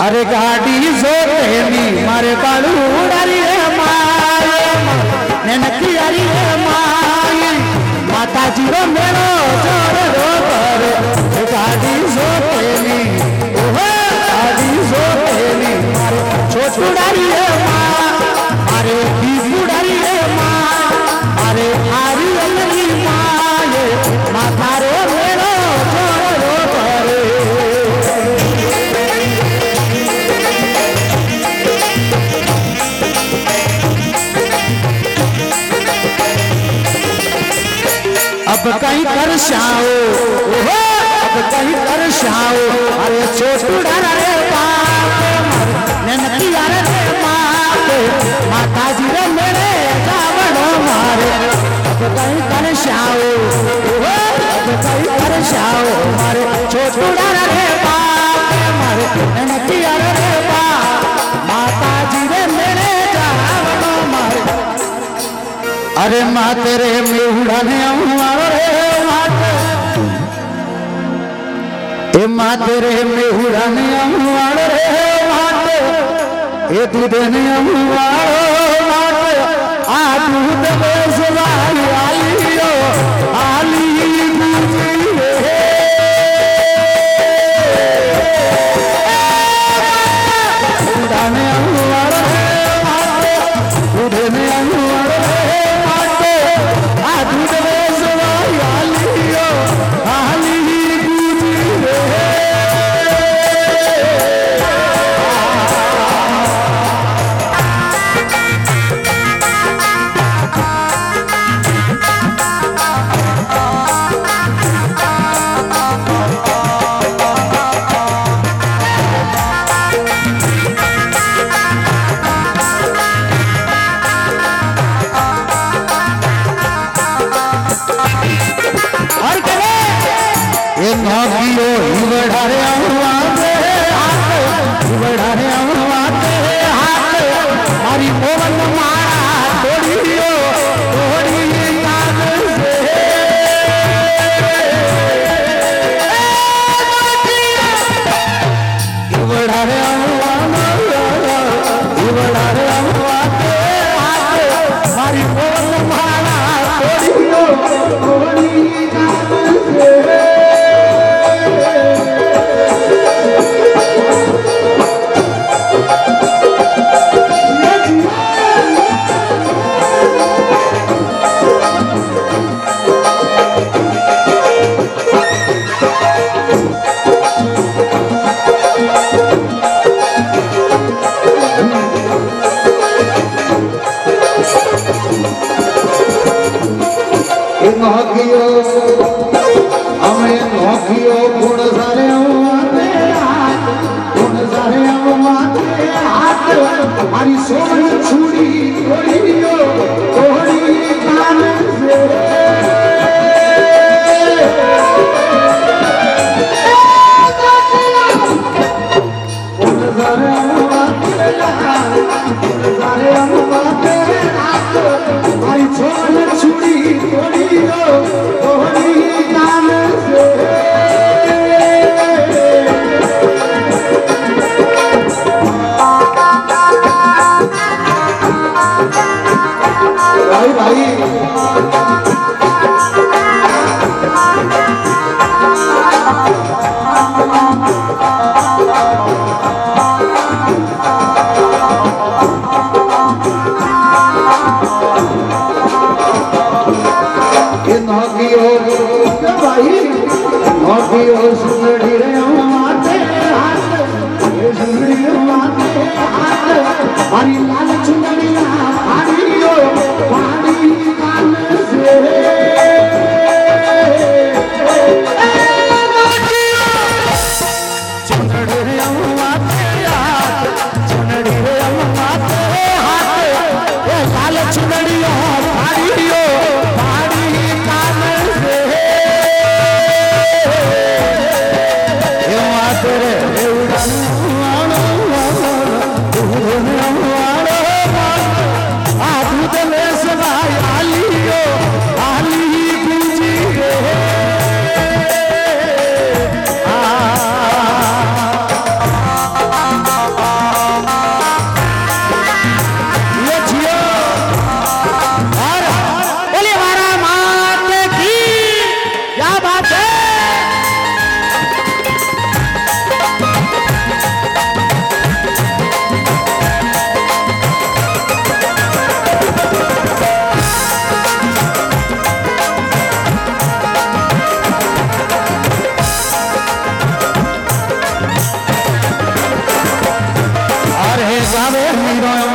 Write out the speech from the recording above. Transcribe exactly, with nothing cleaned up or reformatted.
अरे गाड़ी जोतेनी मारे बालू उड़ारी रे माए ननकी आरी रे माए माता जी रो मेरो जोर रो करे गाड़ी जोतेनी ओहो गाड़ी जोतेनी मारे छोटुड़ारी रे माँ मारे बीबुड़ारी रे माँ मारे आरी अलगी माए माता रो मेरो जोर रो करे अब कहीं कर शाओ ओहो अब कहीं कर शाओ अरे छोटुड़ा रे बाप ननकी रे बाप माता जी रे मेरे रावणो मारे अब कहीं कर शाओ ओहो अब कहीं कर शाओ मारे छोटुड़ा रे बाप मारे ननकी रे बाप माता जी रे मेरे रावणो मारे अरे माँ तेरे मेहुड़ा ने हमारो रे माते ए माँ तेरे मेहुड़ा ने हमारो रे माते ए दूध ने हमारो माते आ दूध में सवाई आलियो आली दूधी रे मेहुड़ा ने हमारो रे माते दूध ने हमारो गावे मीरो